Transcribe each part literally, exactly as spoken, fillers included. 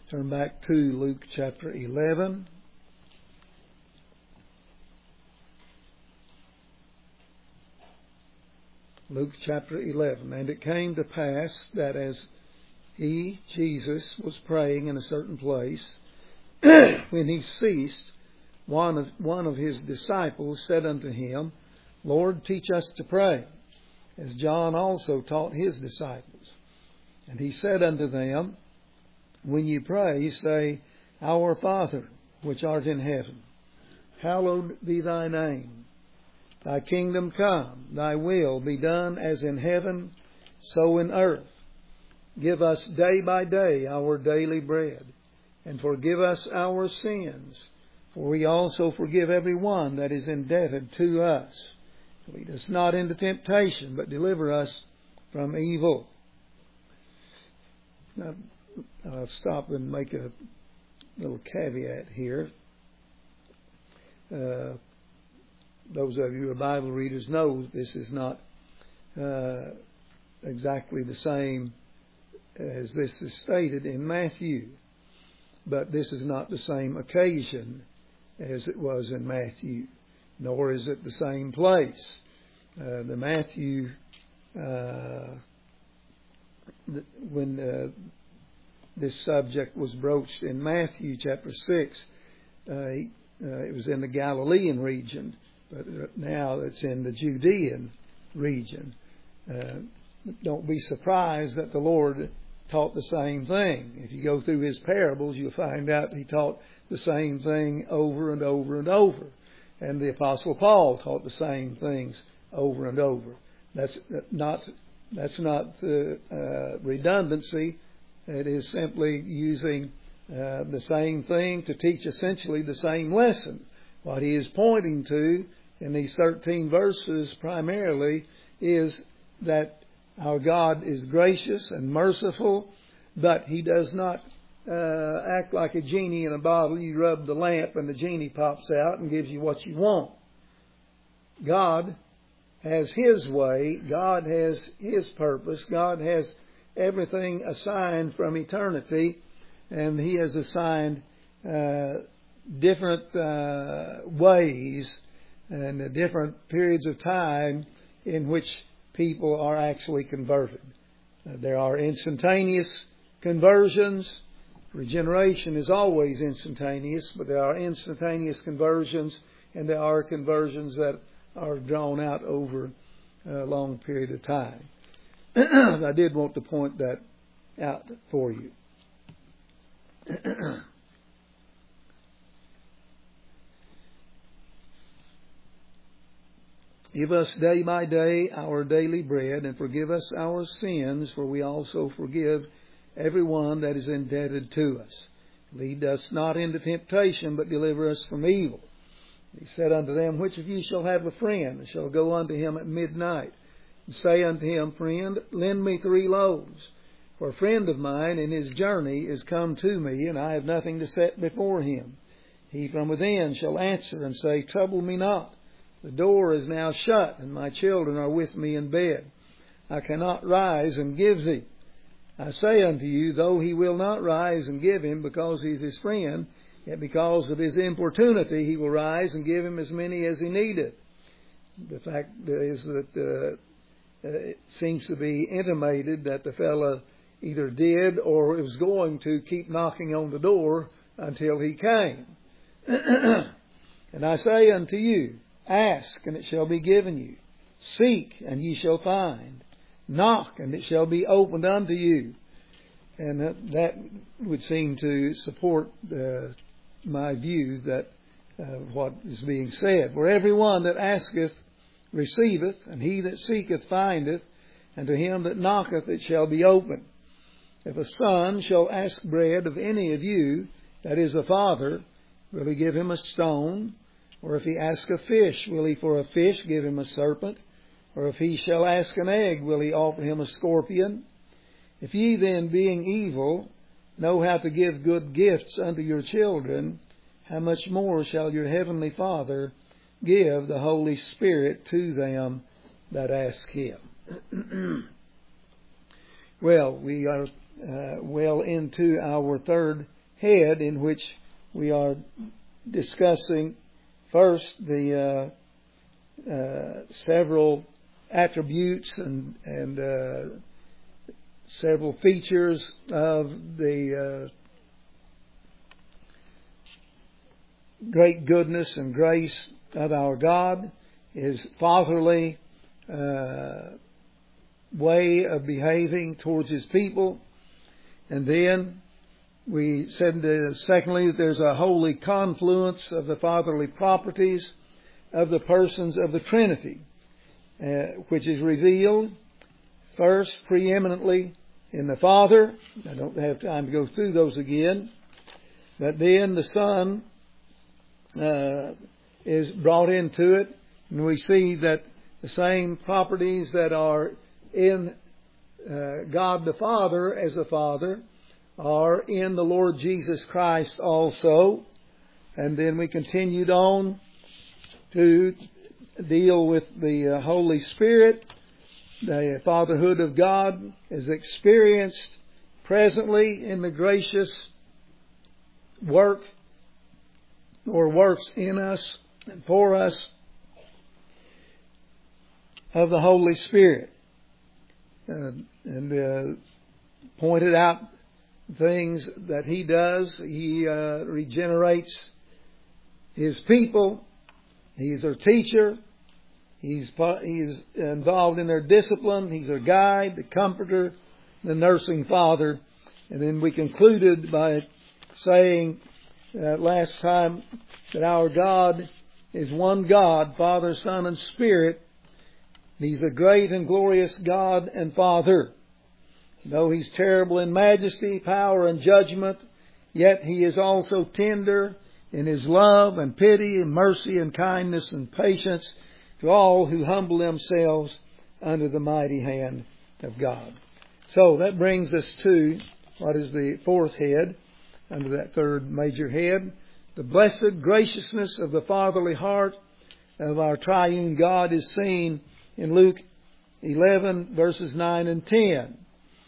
Turn back to Luke chapter eleven. Luke chapter eleven. And it came to pass that as he, Jesus, was praying in a certain place, when he ceased, one of, one of his disciples said unto him, Lord, teach us to pray, as John also taught his disciples. And he said unto them, When you pray, say, Our Father, which art in heaven, hallowed be thy name. Thy kingdom come, thy will be done as in heaven, so in earth. Give us day by day our daily bread, and forgive us our sins, for we also forgive every one that is indebted to us. Lead us not into temptation, but deliver us from evil. Now, I'll stop and make a little caveat here. Uh, those of you who are Bible readers know this is not uh, exactly the same as this is stated in Matthew. But this is not the same occasion as it was in Matthew, nor is it the same place. Uh, the Matthew, uh, the, when uh, this subject was broached in Matthew chapter six, uh, uh, it was in the Galilean region, but now it's in the Judean region. Uh, don't be surprised that the Lord taught the same thing. If you go through his parables, you'll find out he taught the same thing over and over and over. And the Apostle Paul taught the same things over and over. That's not that's not the uh, redundancy. It is simply using uh, the same thing to teach essentially the same lesson. What he is pointing to in these thirteen verses primarily is that our God is gracious and merciful, but He does not uh, act like a genie in a bottle. You rub the lamp and the genie pops out and gives you what you want. God has His way. God has His purpose. God has everything assigned from eternity, and He has assigned uh, different uh, ways and uh, different periods of time in which people are actually converted. Uh, there are instantaneous conversions. Regeneration is always instantaneous, but there are instantaneous conversions, and there are conversions that are drawn out over a long period of time. I did want to point that out for you. Give us day by day our daily bread, and forgive us our sins, for we also forgive everyone that is indebted to us. Lead us not into temptation, but deliver us from evil. He said unto them, Which of you shall have a friend, and shall go unto him at midnight, and say unto him, Friend, lend me three loaves? For a friend of mine in his journey is come to me, and I have nothing to set before him. He from within shall answer and say, Trouble me not. The door is now shut, and my children are with me in bed. I cannot rise and give thee. I say unto you, though he will not rise and give him because he is his friend, yet because of his importunity he will rise and give him as many as he needeth. The fact is that uh, it seems to be intimated that the fellow either did or was going to keep knocking on the door until he came. And I say unto you, Ask, and it shall be given you. Seek, and ye shall find. Knock, and it shall be opened unto you. And that would seem to support uh, my view that uh, what is being said. For everyone that asketh receiveth, and he that seeketh findeth, and to him that knocketh it shall be opened. If a son shall ask bread of any of you, that is a father, will he give him a stone? Or if he ask a fish, will he for a fish give him a serpent? Or if he shall ask an egg, will he offer him a scorpion? If ye then, being evil, know how to give good gifts unto your children, how much more shall your heavenly Father give the Holy Spirit to them that ask Him? Well, we are uh, well into our third head in which we are discussing first the uh, uh, several attributes and, and uh, several features of the uh, great goodness and grace of our God, His fatherly uh, way of behaving towards His people. And then we said, uh, secondly, that there's a holy confluence of the fatherly properties of the persons of the Trinity, uh, which is revealed first preeminently in the Father. I don't have time to go through those again. But then the Son uh, is brought into it, and we see that the same properties that are in uh, God the Father as a Father are in the Lord Jesus Christ also. And then we continued on to deal with the uh, Holy Spirit. The fatherhood of God is experienced presently in the gracious work or works in us and for us of the Holy Spirit. Uh, and uh, pointed out things that He does. He uh, regenerates His people. He's their teacher. He's he's involved in their discipline. He's their guide, the comforter, the nursing father. And then we concluded by saying uh, last time that our God is one God, Father, Son, and Spirit. He's a great and glorious God and Father. Though He's terrible in majesty, power, and judgment, yet He is also tender in His love and pity and mercy and kindness and patience to all who humble themselves under the mighty hand of God. So that brings us to what is the fourth head under that third major head. The blessed graciousness of the fatherly heart of our triune God is seen in Luke eleven verses nine and ten.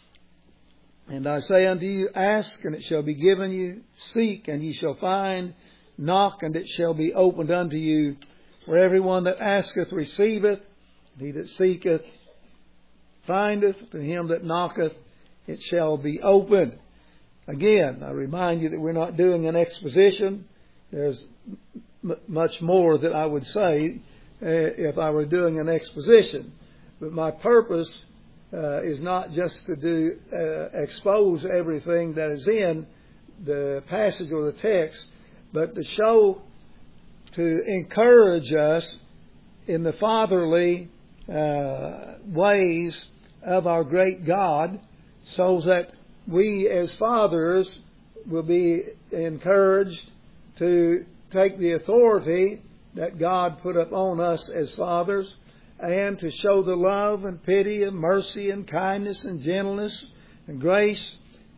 And I say unto you, ask and it shall be given you, seek and ye shall find, knock and it shall be opened unto you. For everyone that asketh receiveth, he that seeketh findeth, to him that knocketh it shall be opened. Again, I remind you that we're not doing an exposition. There's m- much more that I would say uh, if I were doing an exposition. But my purpose uh, is not just to do uh, expose everything that is in the passage or the text, but to show, to encourage us in the fatherly uh, ways of our great God, so that we as fathers will be encouraged to take the authority that God put upon us as fathers and to show the love and pity and mercy and kindness and gentleness and grace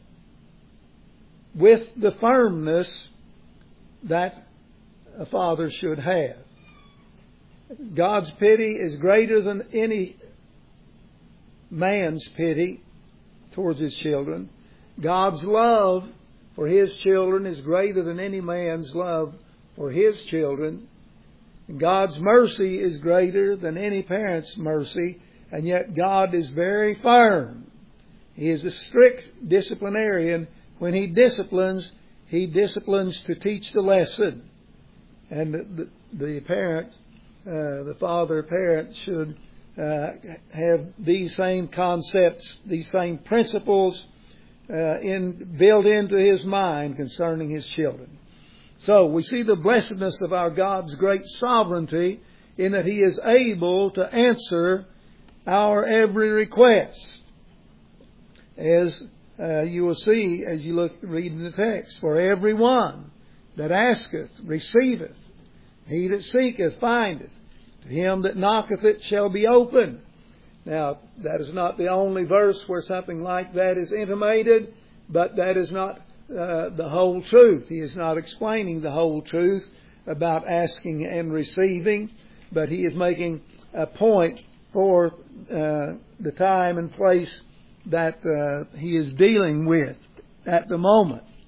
with the firmness that a father should have. God's pity is greater than any man's pity towards his children. God's love for His children is greater than any man's love for his children. God's mercy is greater than any parent's mercy, and yet God is very firm. He is a strict disciplinarian. When He disciplines, He disciplines to teach the lesson. And the, the parent, uh, the father parent should uh, have these same concepts, these same principles uh, in built into his mind concerning his children. So we see the blessedness of our God's great sovereignty in that He is able to answer our every request. As uh, you will see as you look read in the text, for every one that asketh receiveth, he that seeketh findeth, to him that knocketh it shall be opened. Now, that is not the only verse where something like that is intimated, but that is not uh, the whole truth. He is not explaining the whole truth about asking and receiving, but he is making a point for uh, the time and place that uh, he is dealing with at the moment.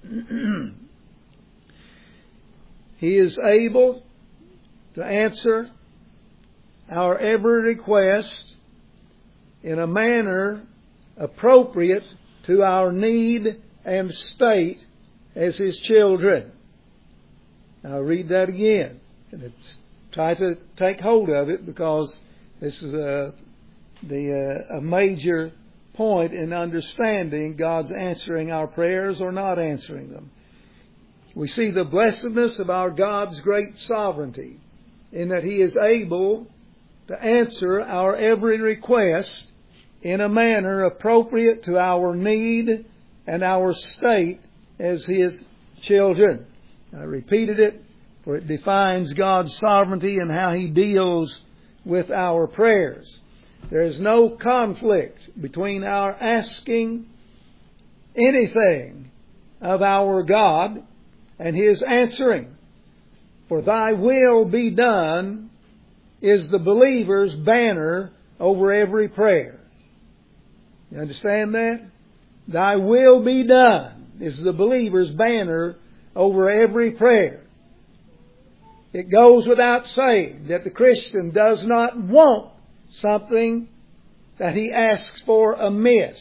He is able to answer our every request in a manner appropriate to our need and state as His children. I'll read that again. And it's, try to take hold of it, because this is a, the, uh, a major point in understanding God's answering our prayers or not answering them. We see the blessedness of our God's great sovereignty in that He is able to answer our every request in a manner appropriate to our need and our state as His children. I repeated it, for it defines God's sovereignty and how He deals with our prayers. There is no conflict between our asking anything of our God and His answering. For Thy will be done is the believer's banner over every prayer. You understand that? Thy will be done is the believer's banner over every prayer. It goes without saying that the Christian does not want something that he asks for amiss.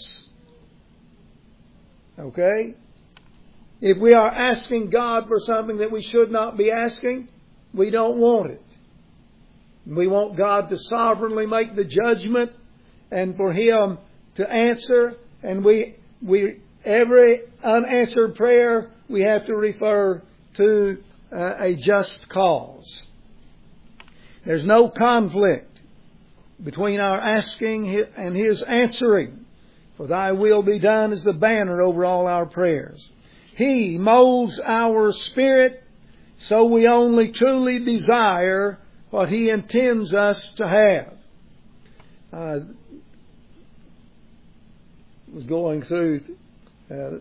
Okay? If we are asking God for something that we should not be asking, we don't want it. We want God to sovereignly make the judgment and for Him to answer. And we, we, every unanswered prayer we have to refer to uh, a just cause. There's no conflict between our asking and His answering. For Thy will be done is the banner over all our prayers. He molds our spirit so we only truly desire what He intends us to have. I was going through uh,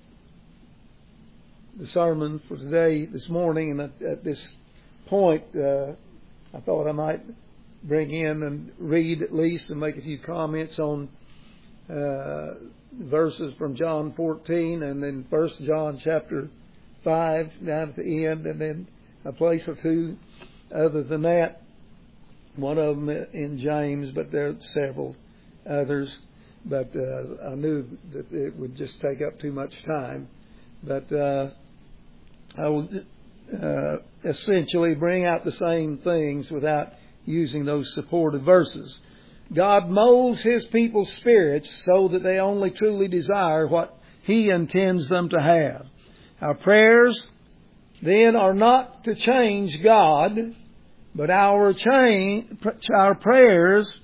the sermon for today, this morning, and at, at this point uh, I thought I might bring in and read at least and make a few comments on uh, verses from John fourteen and then First John chapter five down at the end, and then a place or two other than that. One of them in James, but there are several others. But uh, I knew that it would just take up too much time. But uh, I will uh, essentially bring out the same things without using those supportive verses. God molds His people's spirits so that they only truly desire what He intends them to have. Our prayers, then, are not to change God, but our change, our prayers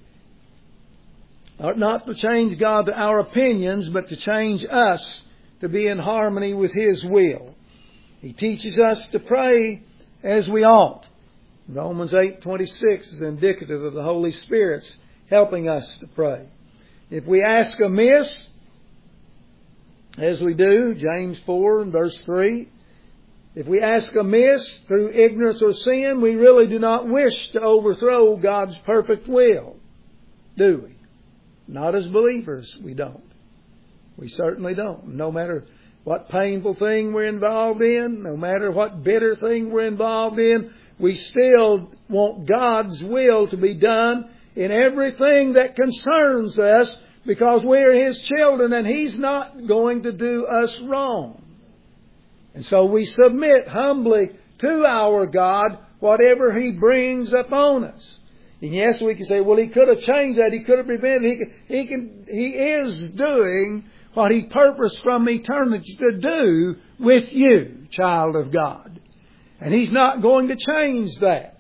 are not to change God to our opinions, but to change us to be in harmony with His will. He teaches us to pray as we ought. Romans eight twenty-six is indicative of the Holy Spirit's helping us to pray. If we ask amiss, as we do, James four and verse three, if we ask amiss through ignorance or sin, we really do not wish to overthrow God's perfect will, do we? Not as believers, we don't. We certainly don't. No matter what painful thing we're involved in, no matter what bitter thing we're involved in, we still want God's will to be done in everything that concerns us, because we're His children and He's not going to do us wrong. And so we submit humbly to our God whatever He brings upon us. And yes, we can say, well, He could have changed that. He could have prevented. He can, he can, He is doing what He purposed from eternity to do with you, child of God. And He's not going to change that.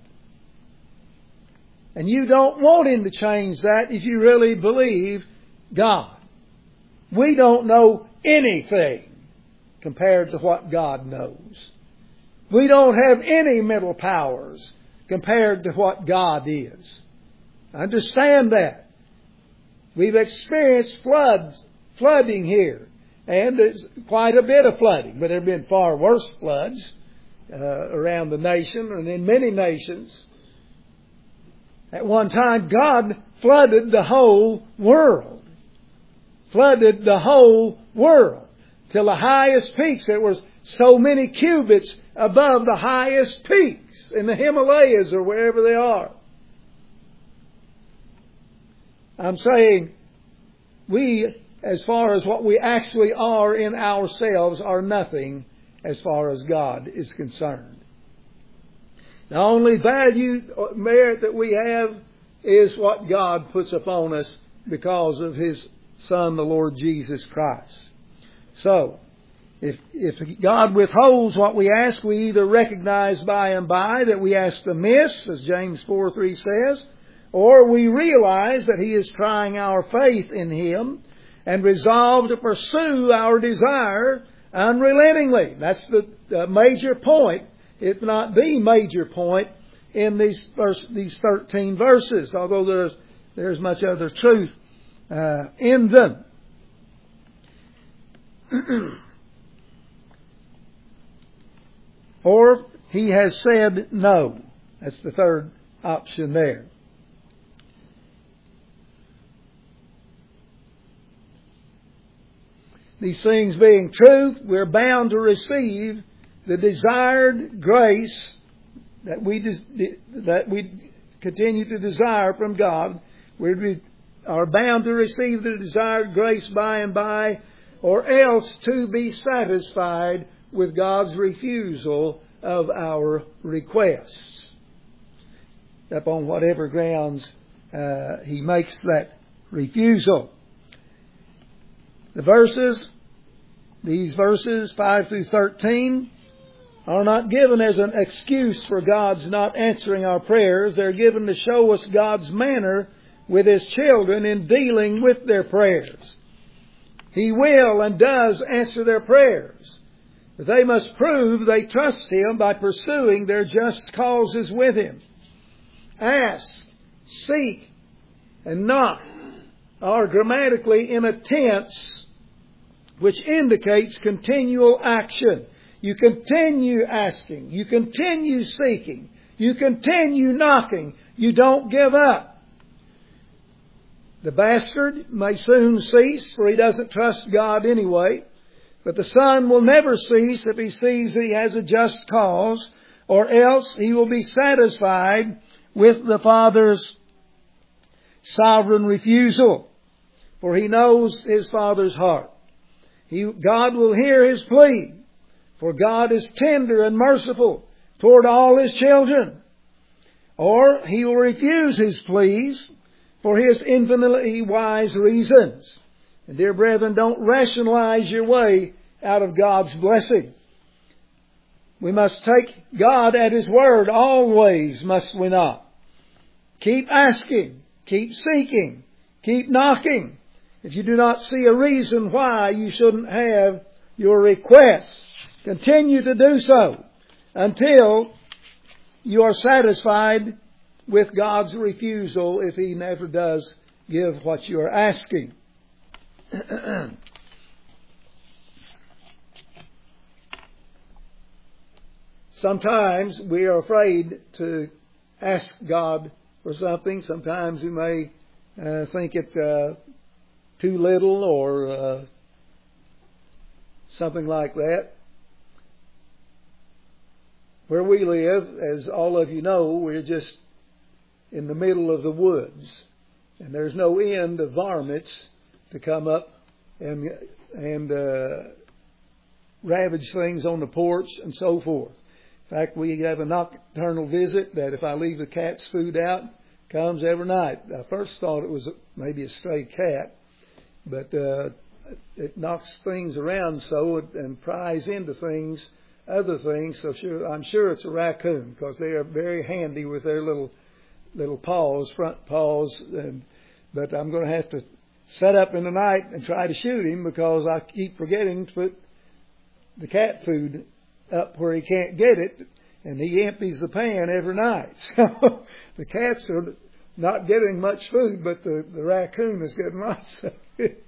And you don't want Him to change that if you really believe God. We don't know anything compared to what God knows. We don't have any mental powers compared to what God is. Understand that. We've experienced floods, flooding here. And there's quite a bit of flooding. But there have been far worse floods uh, around the nation and in many nations. At one time, God flooded the whole world. Flooded the whole world. till the highest peaks. There was so many cubits above the highest peaks in the Himalayas or wherever they are. I'm saying we, as far as what we actually are in ourselves, are nothing as far as God is concerned. The only value or merit that we have is what God puts upon us because of His Son, the Lord Jesus Christ. So, if, if God withholds what we ask, we either recognize by and by that we asked amiss, as James four three says, or we realize that He is trying our faith in Him and resolve to pursue our desire unrelentingly. That's the, the major point, if not the major point, in these verse, these thirteen verses, although there's, there's much other truth uh, in them. Or He has said no. That's the third option there. These things being true, we're bound to receive the desired grace that we des- that we continue to desire from God. We are bound to receive the desired grace by and by, or else to be satisfied with God's refusal of our requests, upon whatever grounds uh, He makes that refusal. The verses, these verses, five through thirteen, are not given as an excuse for God's not answering our prayers. They're given to show us God's manner with His children in dealing with their prayers. He will and does answer their prayers, but they must prove they trust Him by pursuing their just causes with Him. Ask, seek, and knock are grammatically in a tense which indicates continual action. You continue asking. You continue seeking. You continue knocking. You don't give up. The bastard may soon cease, for he doesn't trust God anyway. But the son will never cease if he sees he has a just cause, or else he will be satisfied with the father's sovereign refusal, for he knows his father's heart. He, God will hear his plea, for God is tender and merciful toward all His children. Or He will refuse His pleas for His infinitely wise reasons. And dear brethren, don't rationalize your way out of God's blessing. We must take God at His word always, must we not? Keep asking, keep seeking, keep knocking. If you do not see a reason why you shouldn't have your requests, continue to do so until you are satisfied with God's refusal if He never does give what you are asking. Sometimes we are afraid to ask God for something. Sometimes we may uh, think it's uh, too little or uh, something like that. Where we live, as all of you know, we're just in the middle of the woods. And there's no end of varmints to come up and and uh, ravage things on the porch and so forth. In fact, we have a nocturnal visit that if I leave the cat's food out, comes every night. I first thought it was maybe a stray cat, but uh, it knocks things around so and pries into things, other things. So sure, I'm sure it's a raccoon because they are very handy with their little little paws, front paws. And, but I'm going to have to set up in the night and try to shoot him because I keep forgetting to put the cat food up where he can't get it, and he empties the pan every night. So the cats are not getting much food, but the, the raccoon is getting lots of it.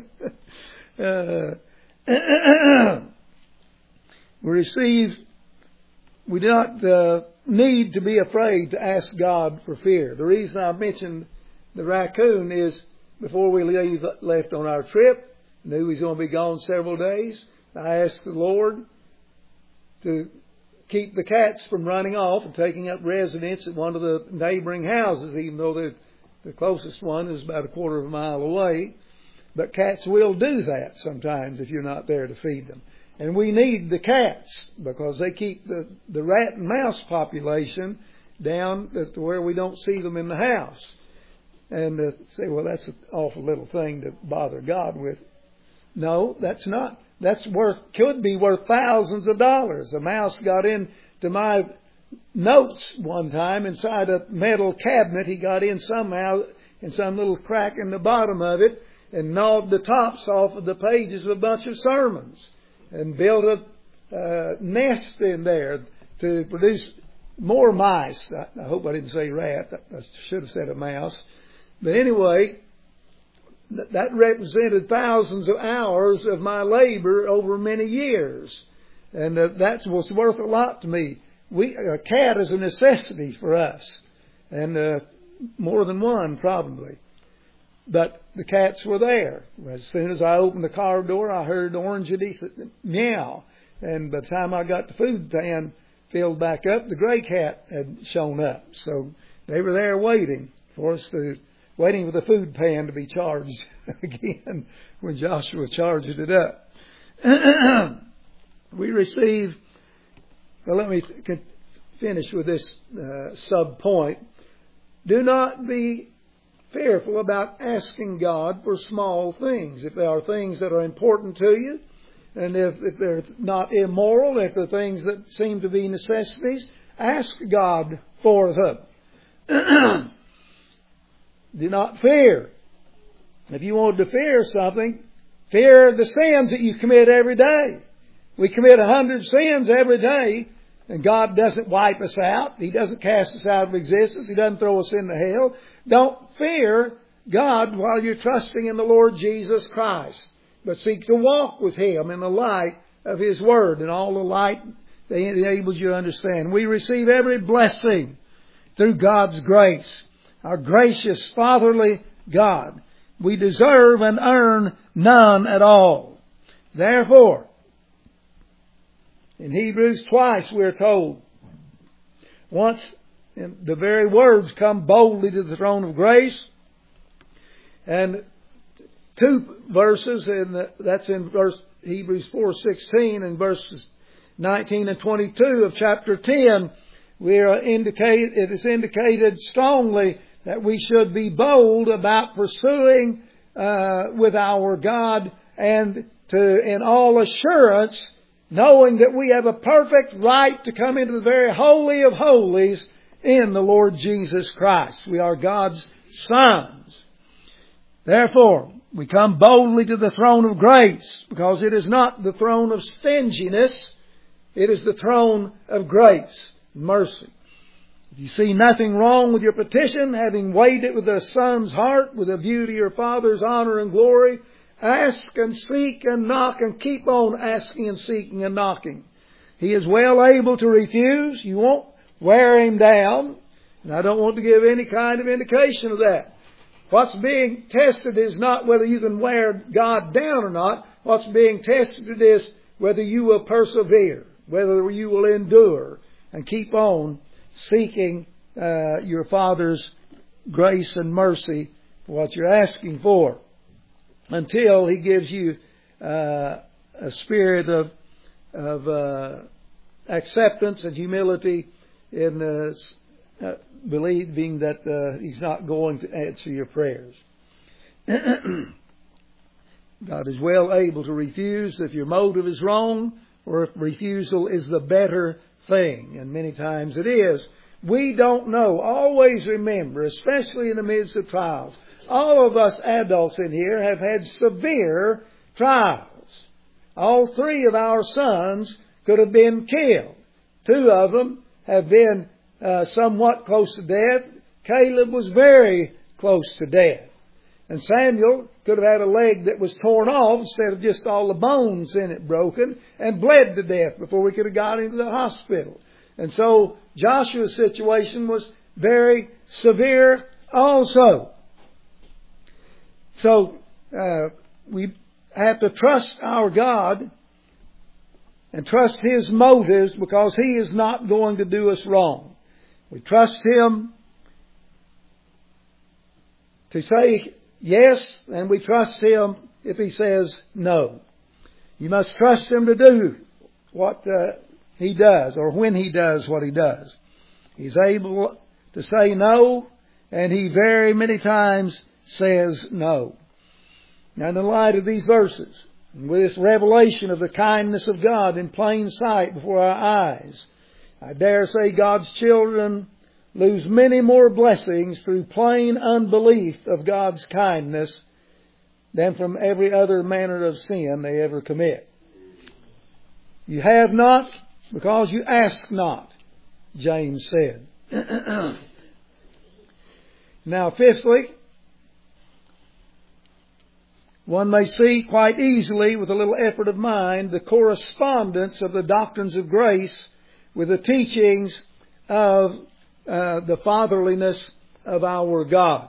uh, we receive, we do not uh, need to be afraid to ask God for fear. The reason I mentioned the raccoon is before we leave, left on our trip, knew he's going to be gone several days. I asked the Lord to keep the cats from running off and taking up residence at one of the neighboring houses, even though the, the closest one is about a quarter of a mile away. But cats will do that sometimes if you're not there to feed them. And we need the cats because they keep the, the rat and mouse population down to where we don't see them in the house. And uh, say, well, that's an awful little thing to bother God with. No, that's not. That's worth, could be worth thousands of dollars. A mouse got into my notes one time inside a metal cabinet. He got in somehow in some little crack in the bottom of it and gnawed the tops off of the pages of a bunch of sermons and built a uh, nest in there to produce more mice. I, I hope I didn't say rat. I should have said a mouse. But anyway, that represented thousands of hours of my labor over many years. And uh, that was worth a lot to me. We, a cat is a necessity for us. And uh, more than one, probably. But the cats were there. As soon as I opened the car door, I heard Orange meow. And by the time I got the food pan filled back up, the gray cat had shown up. So they were there waiting for us to... waiting for the food pan to be charged again when Joshua charged it up. We receive, well, let me finish with this uh, sub-point. Do not be fearful about asking God for small things. If there are things that are important to you, and if, if they're not immoral, if they're things that seem to be necessities, ask God for them. Do not fear. If you want to fear something, fear the sins that you commit every day. We commit a hundred sins every day, and God doesn't wipe us out. He doesn't cast us out of existence. He doesn't throw us into hell. Don't fear God while you're trusting in the Lord Jesus Christ, but seek to walk with Him in the light of His Word and all the light that enables you to understand. We receive every blessing through God's grace. Our gracious, fatherly God. We deserve and earn none at all. Therefore, in Hebrews twice we're told, once in the very words, come boldly to the throne of grace, and two verses, in the, that's in verse Hebrews four sixteen and verses nineteen and twenty-two of chapter ten, we are indicate, it is indicated strongly that we should be bold about pursuing uh, with our God and to, in all assurance, knowing that we have a perfect right to come into the very holy of holies in the Lord Jesus Christ. We are God's sons. Therefore, we come boldly to the throne of grace, because it is not the throne of stinginess, it is the throne of grace and mercy. If you see nothing wrong with your petition, having weighed it with a son's heart, with a view to your Father's honor and glory, ask and seek and knock and keep on asking and seeking and knocking. He is well able to refuse. You won't wear Him down. And I don't want to give any kind of indication of that. What's being tested is not whether you can wear God down or not. What's being tested is whether you will persevere, whether you will endure and keep on seeking uh, your Father's grace and mercy for what you're asking for, until He gives you uh, a spirit of of uh, acceptance and humility in uh, uh, believing that uh, He's not going to answer your prayers. God is well able to refuse if your motive is wrong, or if refusal is the better thing, and many times it is. We don't know. Always remember, especially in the midst of trials, all of us adults in here have had severe trials. All three of our sons could have been killed. Two of them have been uh, somewhat close to death. Caleb was very close to death. And Samuel could have had a leg that was torn off instead of just all the bones in it broken, and bled to death before we could have got into the hospital. And so Joshua's situation was very severe also. So uh, we have to trust our God and trust His motives, because He is not going to do us wrong. We trust Him to say yes, and we trust Him if He says no. You must trust Him to do what uh, He does, or when He does what He does. He's able to say no, and He very many times says no. Now, in the light of these verses, with this revelation of the kindness of God in plain sight before our eyes, I dare say God's children lose many more blessings through plain unbelief of God's kindness than from every other manner of sin they ever commit. You have not because you ask not, James said. Now, fifthly, one may see quite easily, with a little effort of mind, the correspondence of the doctrines of grace with the teachings of uh, the fatherliness of our God.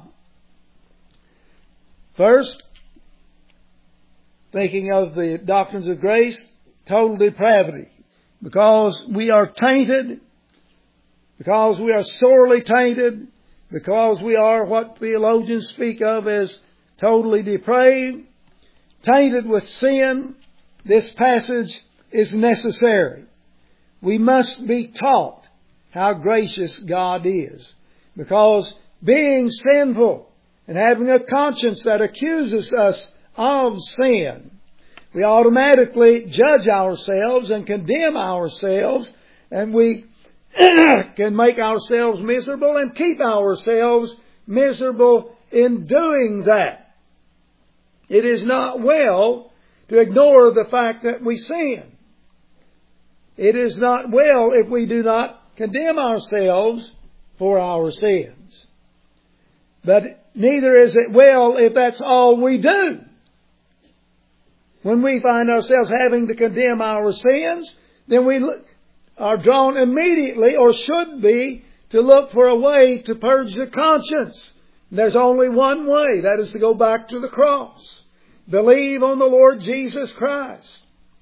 First, thinking of the doctrines of grace, total depravity. Because we are tainted, because we are sorely tainted, because we are what theologians speak of as totally depraved, tainted with sin, this passage is necessary. We must be taught how gracious God is. Because being sinful and having a conscience that accuses us of sin, we automatically judge ourselves and condemn ourselves, and we can make ourselves miserable and keep ourselves miserable in doing that. It is not well to ignore the fact that we sin. It is not well if we do not condemn ourselves for our sins. But neither is it well if that's all we do. When we find ourselves having to condemn our sins, then we are drawn immediately, or should be, to look for a way to purge the conscience. And there's only one way. That is to go back to the cross. Believe on the Lord Jesus Christ.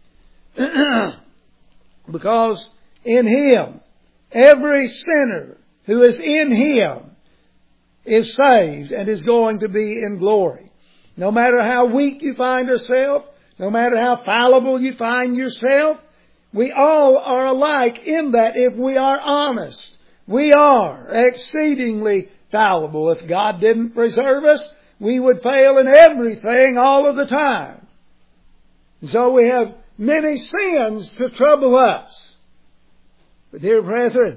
Because in Him, every sinner who is in Him is saved and is going to be in glory. No matter how weak you find yourself, no matter how fallible you find yourself, we all are alike in that if we are honest. We are exceedingly fallible. If God didn't preserve us, we would fail in everything all of the time. So we have many sins to trouble us. But dear brethren,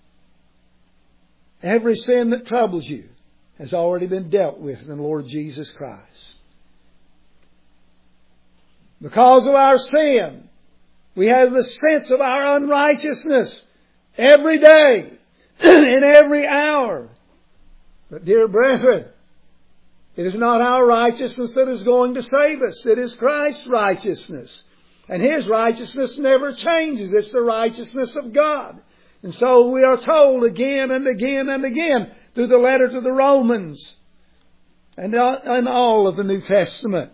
every sin that troubles you has already been dealt with in the Lord Jesus Christ. Because of our sin, we have the sense of our unrighteousness every day, in every hour. But dear brethren, it is not our righteousness that is going to save us. It is Christ's righteousness. And His righteousness never changes. It's the righteousness of God. And so we are told again and again and again through the letter to the Romans and in all of the New Testament.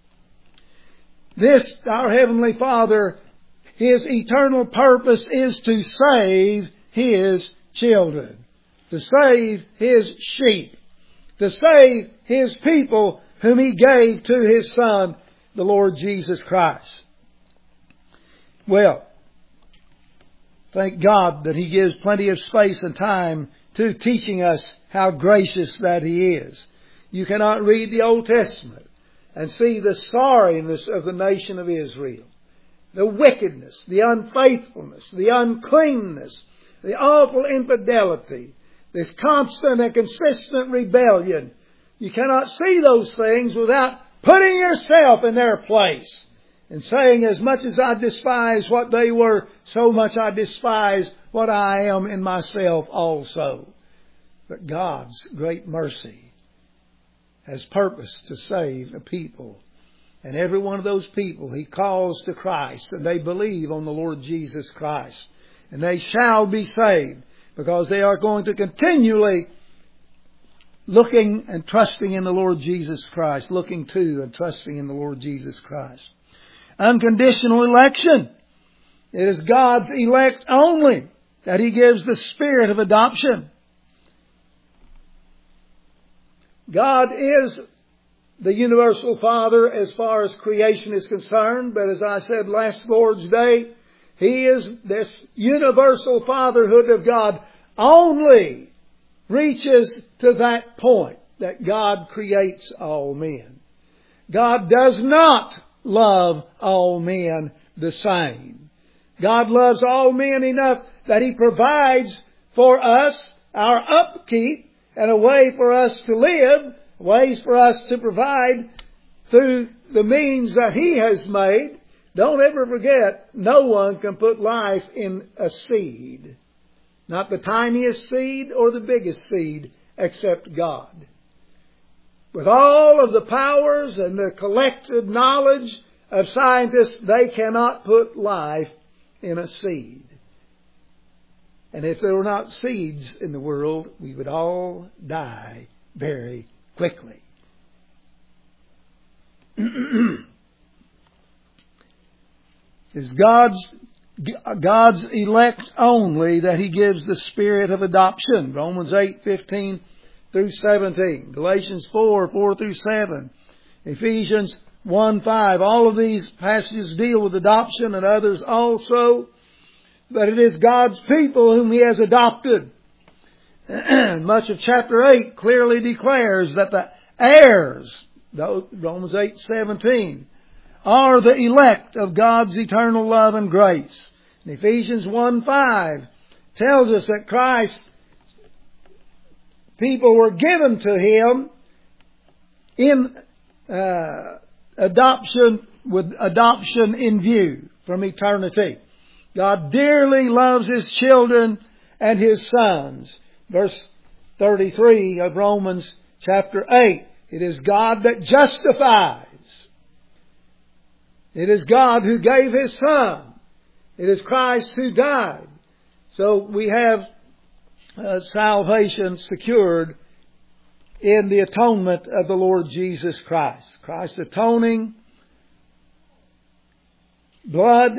This, our Heavenly Father, His eternal purpose is to save His children, to save His sheep, to save His people whom He gave to His Son, the Lord Jesus Christ. Well, thank God that He gives plenty of space and time to teaching us how gracious that He is. You cannot read the Old Testament and see the sorriness of the nation of Israel, the wickedness, the unfaithfulness, the uncleanness, the awful infidelity, this constant and consistent rebellion. You cannot see those things without putting yourself in their place and saying, as much as I despise what they were, so much I despise what I am in myself also. But God's great mercy has purpose to save a people. And every one of those people He calls to Christ, and they believe on the Lord Jesus Christ. And they shall be saved, because they are going to continually looking and trusting in the Lord Jesus Christ. Looking to and trusting in the Lord Jesus Christ. Unconditional election. It is God's elect only that He gives the spirit of adoption. God is the universal Father as far as creation is concerned. But as I said last Lord's Day, He is this universal fatherhood of God only reaches to that point that God creates all men. God does not love all men the same. God loves all men enough that He provides for us our upkeep and a way for us to live, ways for us to provide through the means that He has made. Don't ever forget, no one can put life in a seed. Not the tiniest seed or the biggest seed except God. With all of the powers and the collected knowledge of scientists, they cannot put life in a seed. And if there were not seeds in the world, we would all die very quickly. It's God's, God's elect only that He gives the spirit of adoption. Romans eight, fifteen through seventeen. Galatians four, four through seven. Ephesians one, five. All of these passages deal with adoption and others also. But it is God's people whom He has adopted. Much of chapter eight clearly declares that the heirs, Romans eight, seventeen, are the elect of God's eternal love and grace. And Ephesians one, five tells us that Christ's people were given to Him in uh, adoption, with adoption in view from eternity. God dearly loves His children and His sons. Verse thirty-three of Romans chapter eight. It is God that justifies. It is God who gave His Son. It is Christ who died. So we have uh, salvation secured in the atonement of the Lord Jesus Christ. Christ's atoning blood.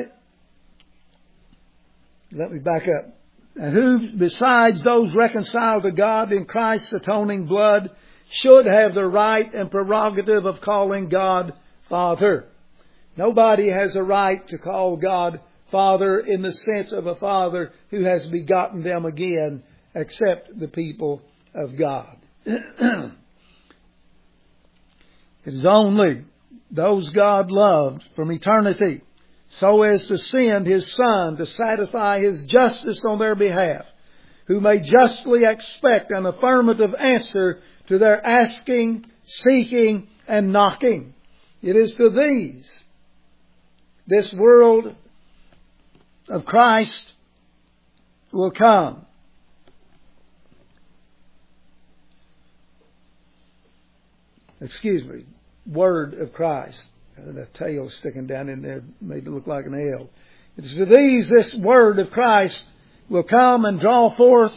Let me back up. And who, besides those reconciled to God in Christ's atoning blood, should have the right and prerogative of calling God Father. Nobody has a right to call God Father in the sense of a father who has begotten them again, except the people of God. It is only those God loved from eternity, so as to send His Son to satisfy His justice on their behalf, who may justly expect an affirmative answer to their asking, seeking, and knocking. It is to these this world of Christ will come. Excuse me, word of Christ. And a tail sticking down in there made it look like an L. It is to these this word of Christ will come and draw forth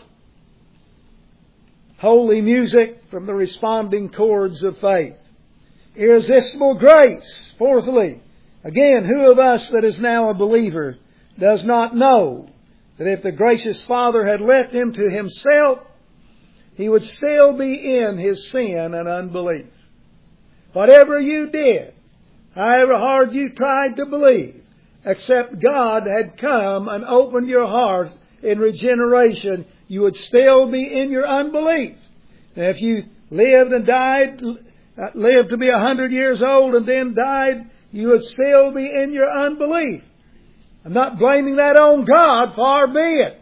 holy music from the responding chords of faith. Irresistible grace. Fourthly, again, who of us that is now a believer does not know that if the gracious Father had left him to Himself, he would still be in his sin and unbelief. Whatever you did, however hard you tried to believe, except God had come and opened your heart in regeneration, you would still be in your unbelief. Now, if you lived and died, lived to be a hundred years old and then died, you would still be in your unbelief. I'm not blaming that on God, far be it.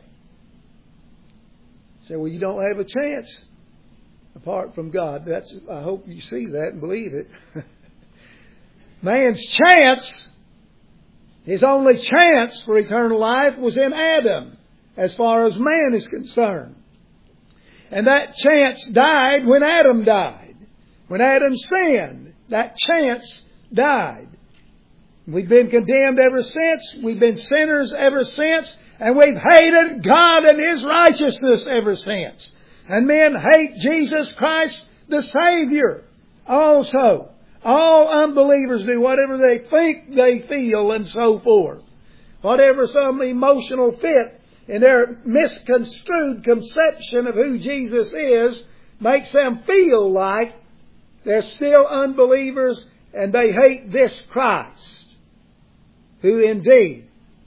Say, well, you don't have a chance apart from God. That's, I hope you see that and believe it. Man's chance, his only chance for eternal life was in Adam, as far as man is concerned. And that chance died when Adam died. When Adam sinned, that chance died. We've been condemned ever since. We've been sinners ever since. And we've hated God and His righteousness ever since. And men hate Jesus Christ, the Savior, also. All unbelievers do whatever they think they feel and so forth. Whatever some emotional fit in their misconstrued conception of who Jesus is makes them feel like they're still unbelievers and they hate this Christ, who indeed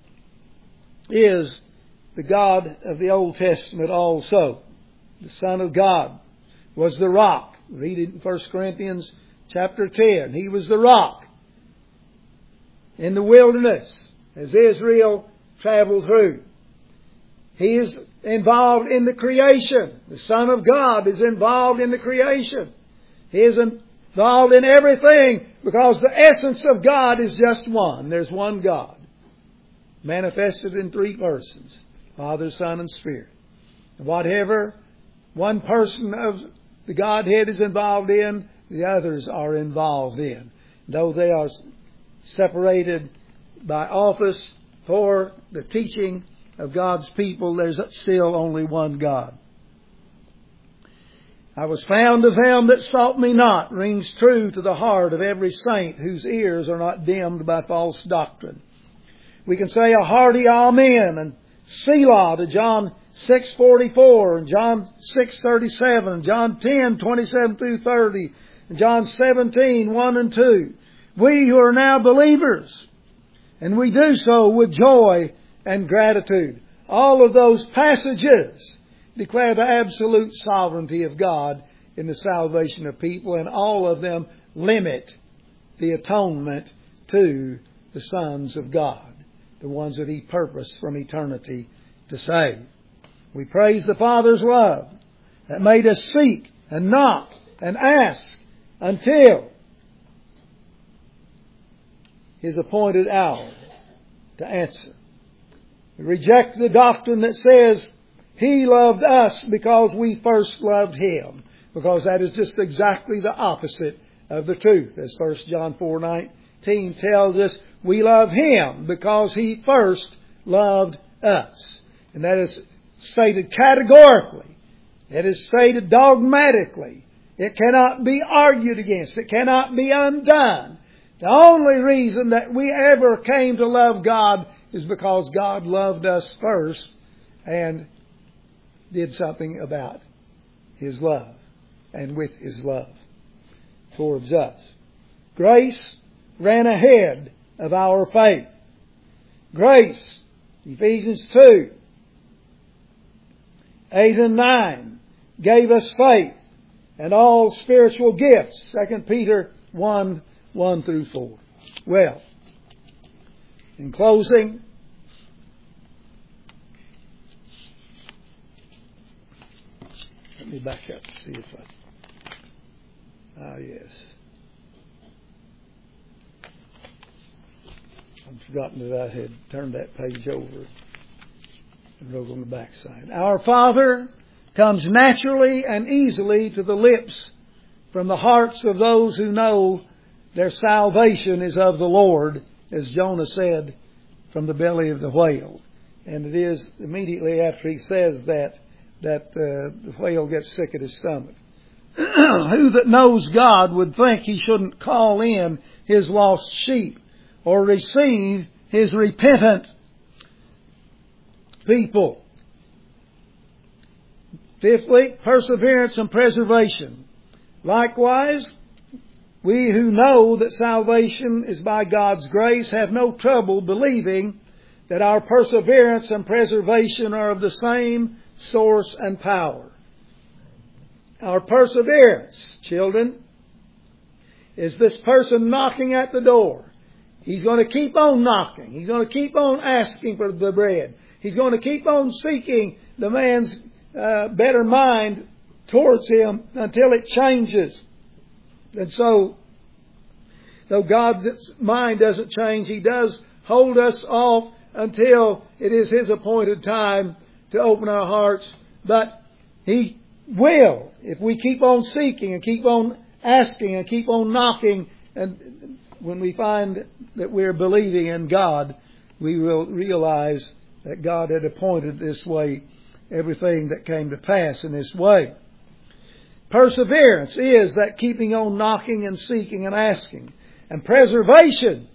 is the God of the Old Testament also. The Son of God was the rock. Read it in First Corinthians chapter ten. He was the rock in the wilderness as Israel traveled through. He is involved in the creation. The Son of God is involved in the creation. He is involved in everything because the essence of God is just one. There's one God, manifested in three persons, Father, Son, and Spirit. Whatever one person of the Godhead is involved in, the others are involved in. Though they are separated by office for the teaching of God's people, there's still only one God. I was found of them that sought me not rings true to the heart of every saint whose ears are not dimmed by false doctrine. We can say a hearty Amen and Selah to John six forty-four and John six thirty-seven and John ten twenty-seven through thirty and John seventeen one and two. We who are now believers, and we do so with joy and gratitude. All of those passages declare the absolute sovereignty of God in the salvation of people, and all of them limit the atonement to the sons of God, the ones that He purposed from eternity to save. We praise the Father's love that made us seek and knock and ask until His appointed hour to answer. We reject the doctrine that says He loved us because we first loved Him, because that is just exactly the opposite of the truth. As First John four nineteen tells us, we love Him because He first loved us. And that is stated categorically. It is stated dogmatically. It cannot be argued against. It cannot be undone. The only reason that we ever came to love God is because God loved us first and did something about His love and with His love towards us. Grace ran ahead of our faith. Grace, Ephesians two, eight and nine, gave us faith and all spiritual gifts. Second Peter one, one through four. Well, in closing, let me back up to see if I... Ah, yes. I've forgotten that I had turned that page over and wrote on the back side. Our Father comes naturally and easily to the lips from the hearts of those who know their salvation is of the Lord, as Jonah said from the belly of the whale. And it is immediately after he says that that uh, the whale gets sick at his stomach. Who that knows God would think he shouldn't call in his lost sheep or receive his repentant people? Fifthly, perseverance and preservation. Likewise, we who know that salvation is by God's grace have no trouble believing that our perseverance and preservation are of the same source and power. Our perseverance, children, is this person knocking at the door. He's going to keep on knocking. He's going to keep on asking for the bread. He's going to keep on seeking the man's uh, better mind towards him until it changes. And so, though God's mind doesn't change, He does hold us off until it is His appointed time to open our hearts. But He will, if we keep on seeking and keep on asking and keep on knocking, and when we find that we're believing in God, we will realize that God had appointed this way everything that came to pass in this way. Perseverance is that keeping on knocking and seeking and asking. And preservation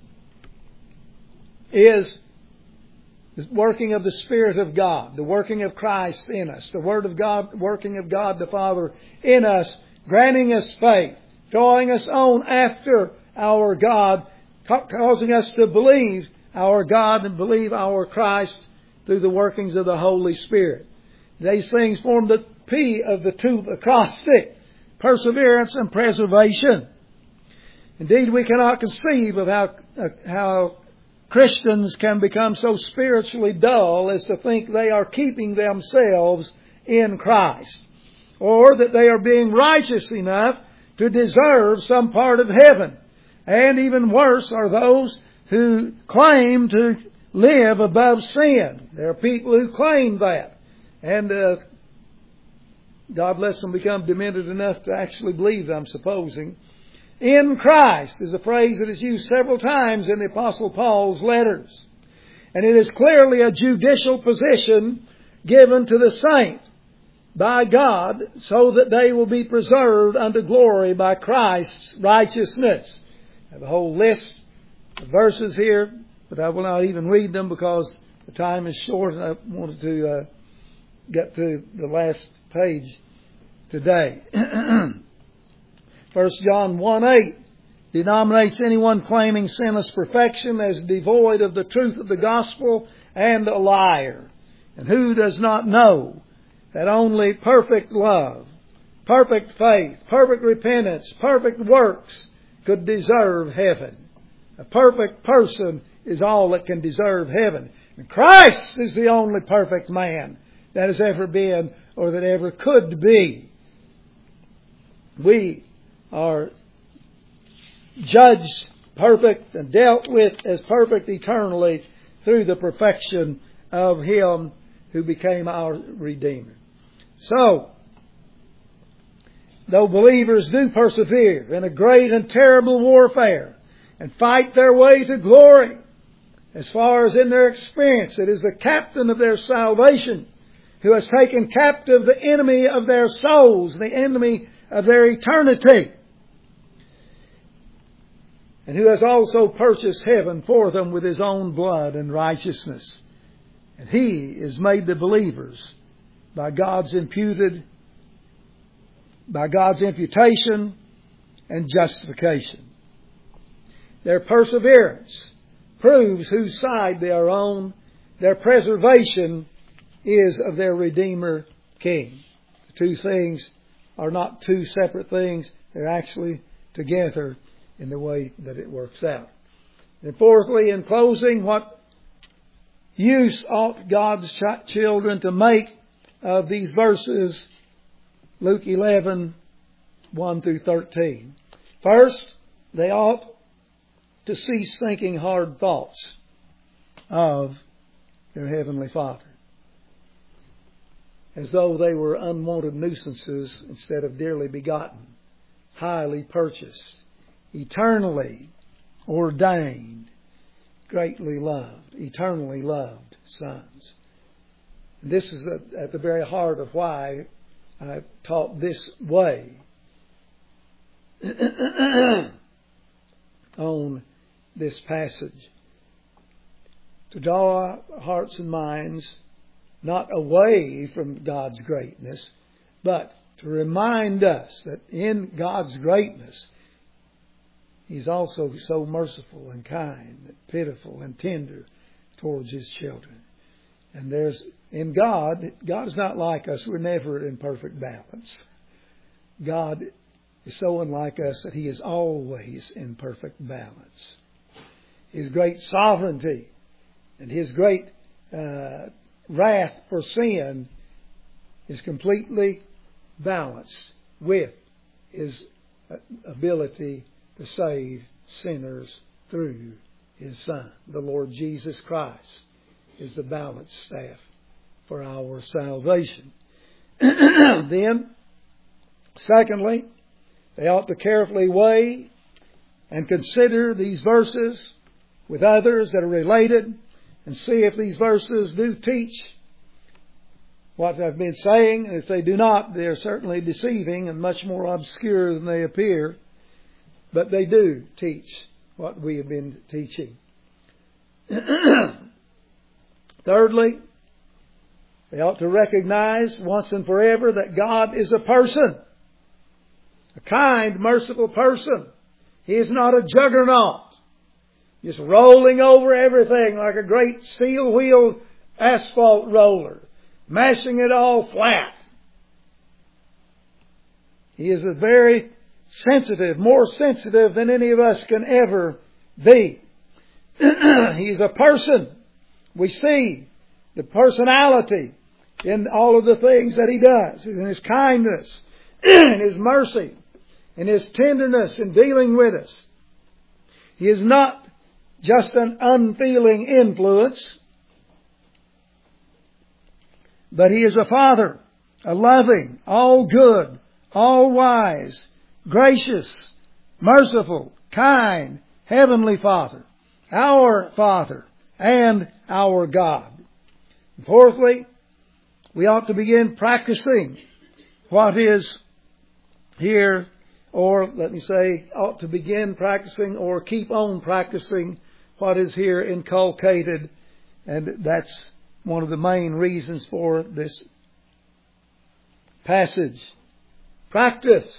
is the working of the Spirit of God, the working of Christ in us, the Word of God, working of God the Father in us, granting us faith, drawing us on after our God, causing us to believe our God and believe our Christ through the workings of the Holy Spirit. These things form the P of the two acrostic, perseverance and preservation. Indeed, we cannot conceive of how, uh, how Christians can become so spiritually dull as to think they are keeping themselves in Christ, or that they are being righteous enough to deserve some part of heaven. And even worse are those who claim to live above sin. There are people who claim that. And uh, God lets them become demented enough to actually believe, I'm supposing. In Christ is a phrase that is used several times in the Apostle Paul's letters. And it is clearly a judicial position given to the saint by God so that they will be preserved unto glory by Christ's righteousness. I have a whole list of verses here, but I will not even read them because the time is short and I wanted to uh, get to the last page today. First John one eight denominates anyone claiming sinless perfection as devoid of the truth of the gospel and a liar. And who does not know that only perfect love, perfect faith, perfect repentance, perfect works could deserve heaven? A perfect person is all that can deserve heaven. And Christ is the only perfect man that has ever been or that ever could be. We are judged perfect and dealt with as perfect eternally through the perfection of Him who became our Redeemer. So, though believers do persevere in a great and terrible warfare and fight their way to glory, as far as in their experience, it is the captain of their salvation who has taken captive the enemy of their souls, the enemy of their eternity, and who has also purchased heaven for them with His own blood and righteousness. And He is made the believers by God's imputed, by God's imputation and justification. Their perseverance proves whose side they are on. Their preservation is of their Redeemer King. The two things are not two separate things. They're actually together in the way that it works out. And fourthly, in closing, what use ought God's ch- children to make of these verses, Luke eleven, one through thirteen? First, they ought to cease thinking hard thoughts of their Heavenly Father, as though they were unwanted nuisances instead of dearly begotten, highly purchased, eternally ordained, greatly loved, eternally loved sons. This is at the very heart of why I've taught this way on this passage. To draw our hearts and minds not away from God's greatness, but to remind us that in God's greatness, He's also so merciful and kind, and pitiful and tender towards His children. And there's, in God, God is not like us. We're never in perfect balance. God is so unlike us that He is always in perfect balance. His great sovereignty and His great uh, wrath for sin is completely balanced with His ability to save sinners through His Son. The Lord Jesus Christ is the balance staff for our salvation. Then, secondly, they ought to carefully weigh and consider these verses with others that are related and see if these verses do teach what I've been saying. If they do not, they are certainly deceiving and much more obscure than they appear. But they do teach what we have been teaching. Thirdly, they ought to recognize once and forever that God is a person. A kind, merciful person. He is not a juggernaut, just rolling over everything like a great steel-wheeled asphalt roller, mashing it all flat. He is a very sensitive, more sensitive than any of us can ever be. He's a person. We see the personality in all of the things that He does, in His kindness, in His mercy, in His tenderness in dealing with us. He is not just an unfeeling influence, but He is a Father, a loving, all good, all wise, gracious, merciful, kind, heavenly Father, our Father and our God. And fourthly, we ought to begin practicing what is here, or let me say, ought to begin practicing or keep on practicing what is here inculcated. And that's one of the main reasons for this passage. Practice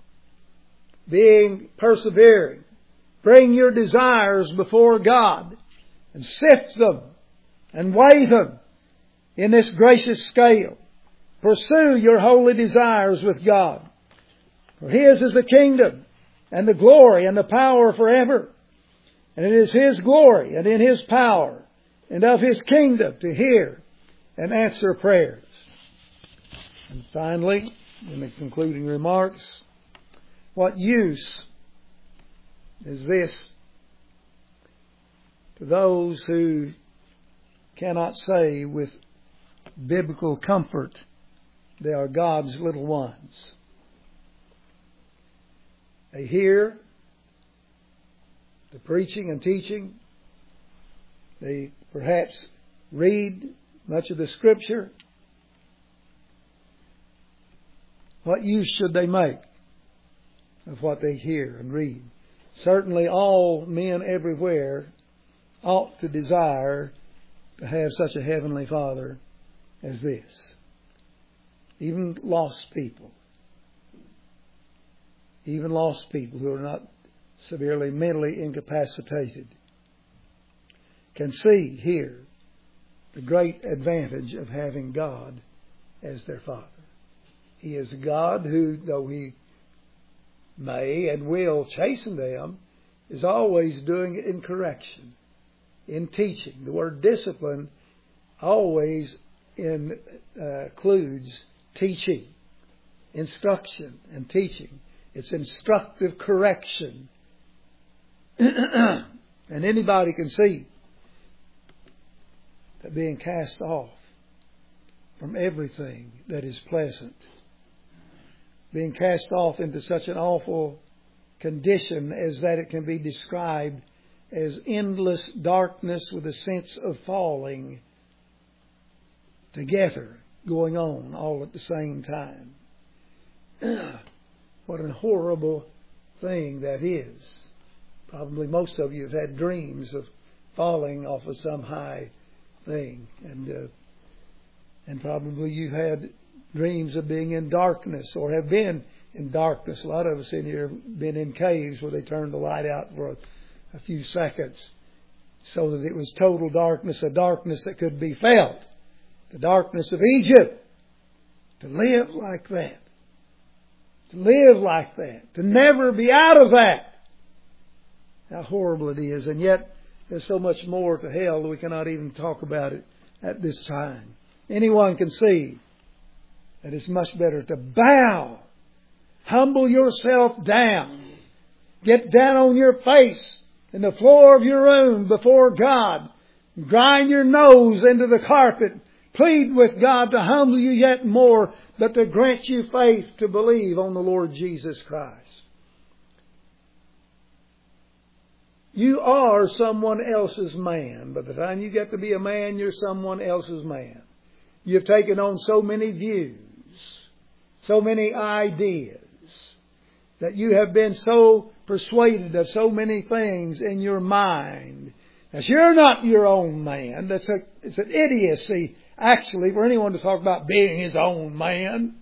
being persevering. Bring your desires before God and sift them and weigh them in this gracious scale. Pursue your holy desires with God. For His is the kingdom and the glory and the power forever. And it is His glory and in His power and of His kingdom to hear and answer prayers. And finally, in the concluding remarks, what use is this to those who cannot say with biblical comfort they are God's little ones? They hear the preaching and teaching. They perhaps read much of the Scripture. What use should they make of what they hear and read? Certainly all men everywhere ought to desire to have such a heavenly Father as this. Even lost people. Even lost people who are not severely mentally incapacitated can see here the great advantage of having God as their Father. He is a God who, though He may and will chasten them, is always doing it in correction, in teaching. The word discipline always in, uh, includes teaching, instruction and teaching. It's instructive correction. And anybody can see that being cast off from everything that is pleasant, being cast off into such an awful condition as that it can be described as endless darkness with a sense of falling together, going on all at the same time. What a horrible thing that is. Probably most of you have had dreams of falling off of some high thing. And uh, and probably you've had dreams of being in darkness or have been in darkness. A lot of us in here have been in caves where they turned the light out for a, a few seconds so that it was total darkness, a darkness that could be felt. The darkness of Egypt. To live like that. To live like that. To never be out of that. How horrible it is. And yet there's so much more to hell that we cannot even talk about it at this time. Anyone can see that it's much better to bow. Humble yourself down. Get down on your face in the floor of your room before God. Grind your nose into the carpet. Plead with God to humble you yet more, but to grant you faith to believe on the Lord Jesus Christ. You are someone else's man. By the time you get to be a man, you're someone else's man. You've taken on so many views, so many ideas, that you have been so persuaded of so many things in your mind that you're not your own man. That's a, it's an idiocy, actually, for anyone to talk about being his own man.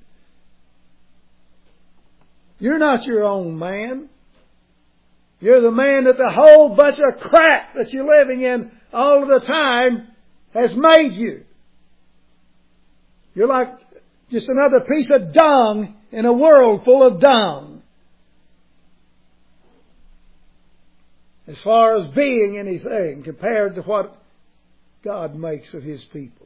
You're not your own man. You're the man that the whole bunch of crap that you're living in all of the time has made you. You're like just another piece of dung in a world full of dung. As far as being anything compared to what God makes of His people.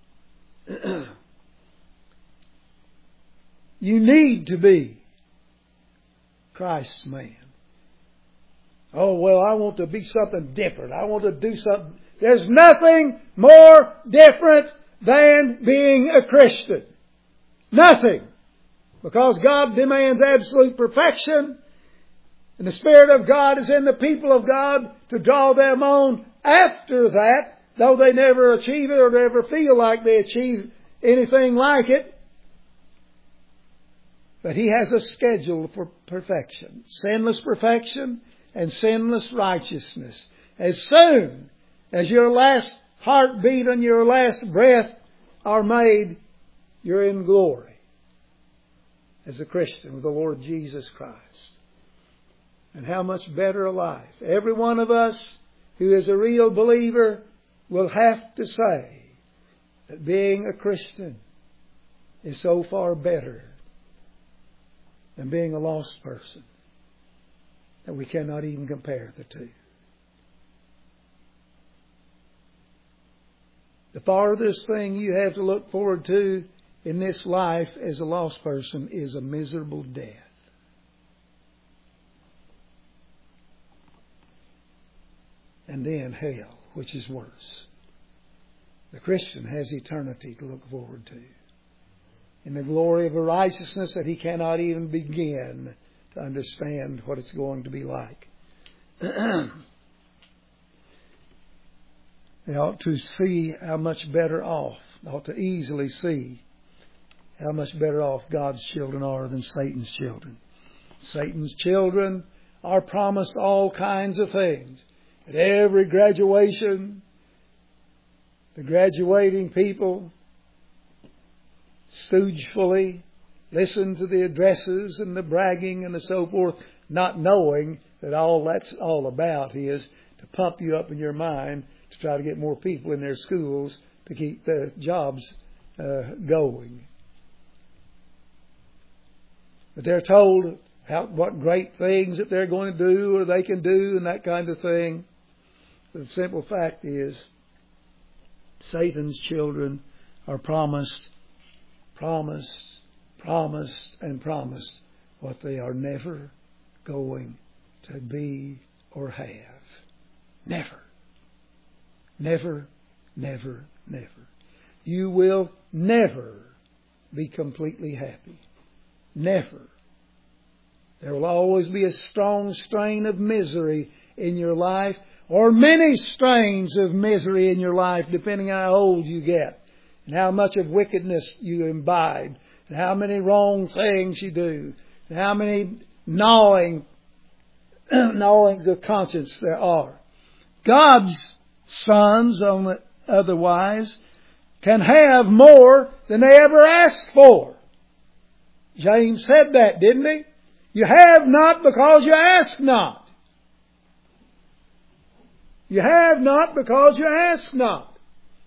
You need to be Christ's man. Oh, well, I want to be something different. I want to do something. There's nothing more different than being a Christian. Nothing. Because God demands absolute perfection. And the Spirit of God is in the people of God to draw them on after that, though they never achieve it or never feel like they achieve anything like it. But He has a schedule for perfection. Sinless perfection and sinless righteousness. As soon as your last heartbeat and your last breath are made, you're in glory as a Christian with the Lord Jesus Christ. And how much better a life. Every one of us who is a real believer will have to say that being a Christian is so far better than being a lost person that we cannot even compare the two. The farthest thing you have to look forward to in this life as a lost person is a miserable death. And then hell, which is worse. The Christian has eternity to look forward to. In the glory of a righteousness that he cannot even begin to understand what it's going to be like. They ought to see how much better off, they ought to easily see how much better off God's children are than Satan's children. Satan's children are promised all kinds of things. At every graduation, the graduating people stoogefully listen to the addresses and the bragging and the so forth, not knowing that all that's all about is to pump you up in your mind to try to get more people in their schools to keep the jobs uh, going. But they're told how, what great things that they're going to do or they can do and that kind of thing. The simple fact is, Satan's children are promised, promised, promised, and promised what they are never going to be or have. Never. Never, never, never. You will never be completely happy. Never. There will always be a strong strain of misery in your life, or many strains of misery in your life, depending on how old you get, and how much of wickedness you imbibe, and how many wrong things you do, and how many gnawing, gnawings of conscience there are. God's sons, otherwise, can have more than they ever asked for. James said that, didn't he? You have not because you ask not. You have not because you ask not.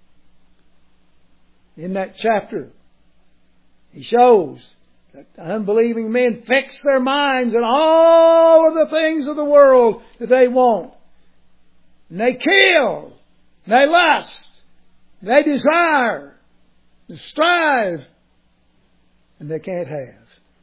In that chapter, he shows that unbelieving men fix their minds on all of the things of the world that they want. And they kill, they lust, they desire, they strive, and they can't have.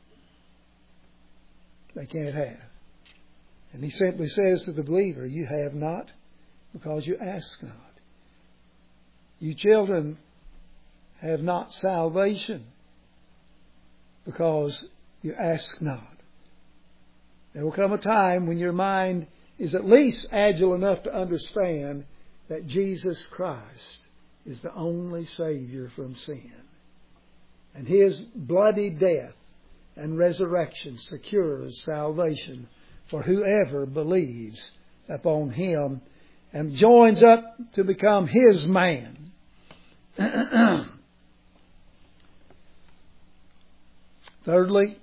They can't have. And he simply says to the believer, you have not because you ask not. You children have not salvation because you ask not. There will come a time when your mind is at least agile enough to understand that Jesus Christ is the only Savior from sin. And His bloody death and resurrection secures salvation for whoever believes upon Him and joins up to become His man. Thirdly,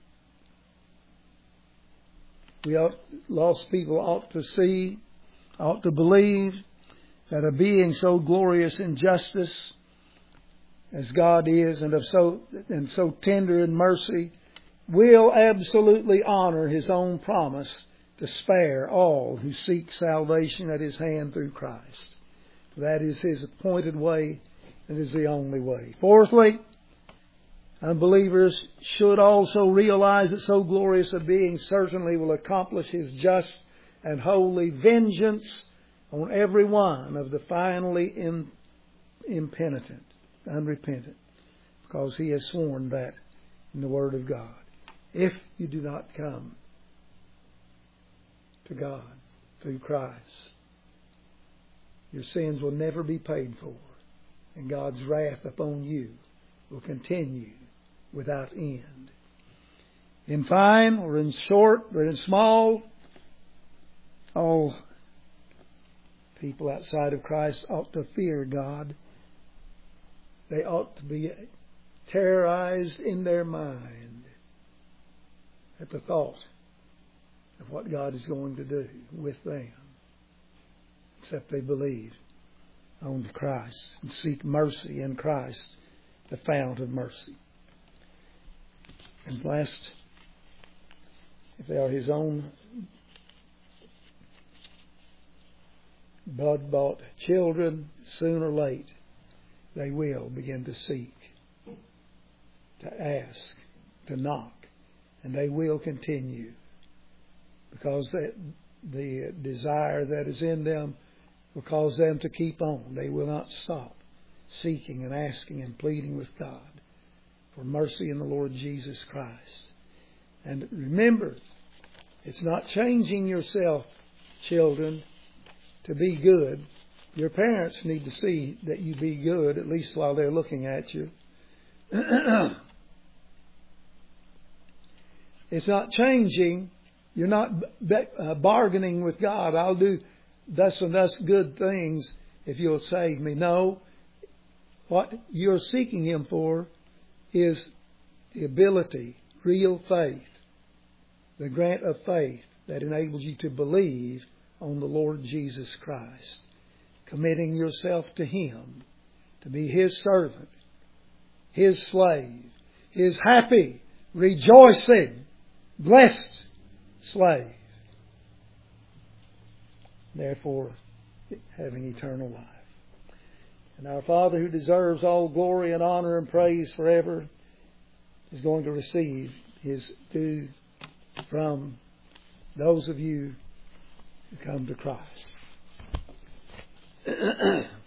we ought, lost people ought to see, ought to believe that a being so glorious in justice as God is, and of so and so tender in mercy, will absolutely honor His own promise to spare all who seek salvation at His hand through Christ. That is His appointed way, and is the only way. Fourthly, unbelievers should also realize that so glorious a being certainly will accomplish His just and holy vengeance on every one of the finally impenitent, unrepentant, because He has sworn that in the Word of God. If you do not come to God through Christ, your sins will never be paid for, and God's wrath upon you will continue without end. In fine, or in short, or in small, all people outside of Christ ought to fear God. They ought to be terrorized in their mind at the thought of what God is going to do with them, except they believe on Christ and seek mercy in Christ, the fount of mercy. And last, if they are His own blood-bought children, soon or late, they will begin to seek, to ask, to knock, and they will continue, because that the desire that is in them will cause them to keep on. They will not stop seeking and asking and pleading with God for mercy in the Lord Jesus Christ. And remember, it's not changing yourself, children, to be good. Your parents need to see that you be good, at least while they're looking at you. It's not changing. You're not uh, bargaining with God. I'll do thus and thus good things if you'll save me. No. What you're seeking Him for is the ability, real faith, the grant of faith that enables you to believe on the Lord Jesus Christ, committing yourself to Him, to be His servant, His slave, His happy, rejoicing, blessed slave, therefore having eternal life. And our Father, who deserves all glory and honor and praise forever, is going to receive His due from those of you who come to Christ.